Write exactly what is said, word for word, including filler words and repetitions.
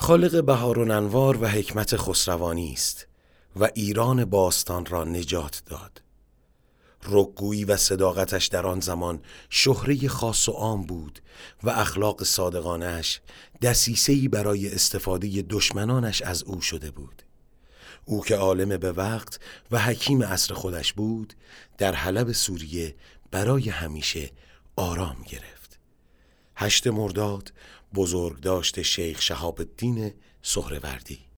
خالق بهارالانوار و حکمت خسروانی است و ایران باستان را نجات داد. رکگویی و صداقتش در آن زمان شهره خاص و عام بود و اخلاق صادقانش دسیسه‌ای برای استفاده دشمنانش از او شده بود. او که عالم به وقت و حکیم عصر خودش بود، در حلب سوریه برای همیشه آرام گرفت. هشت مرداد بزرگداشت شیخ شهاب الدین سهروردی.